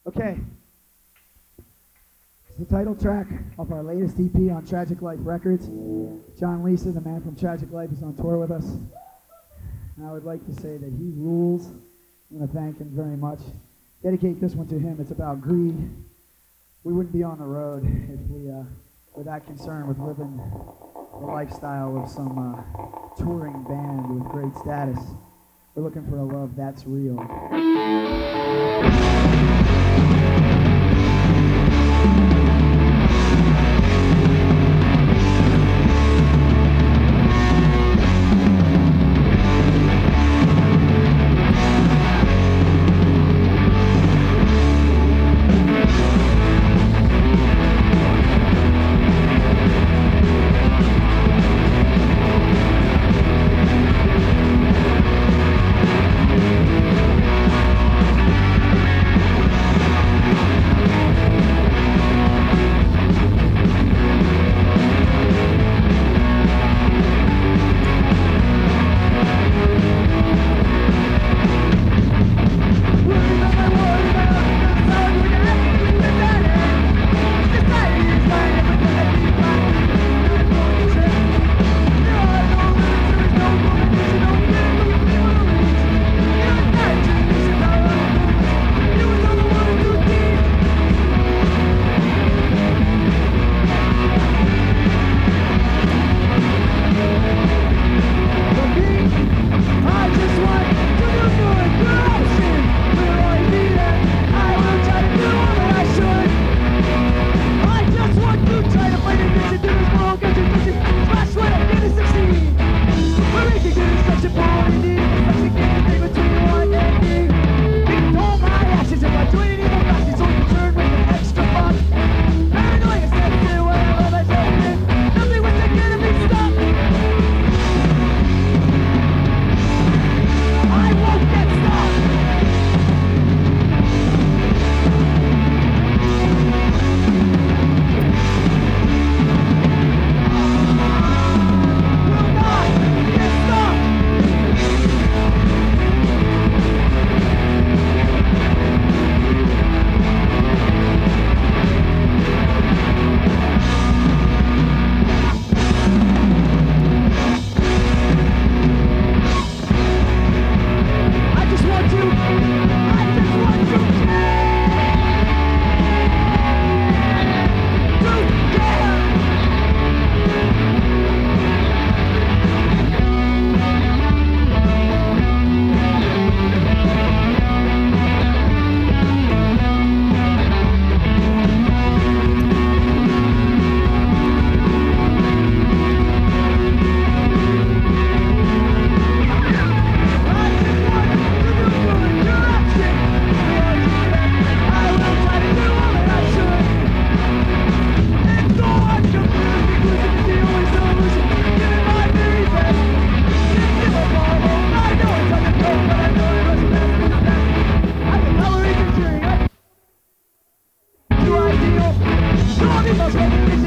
Okay. It's the title track of our latest EP on Tragic Life Records. John Lisa, the man from Tragic Life, is on tour with us. And I would like to say that he rules. I'm going to thank him very much. Dedicate this one to him. It's about greed. We wouldn't be on the road if we were that concerned with living the lifestyle of some touring band with great status. We're looking for a love that's real. Ideal, so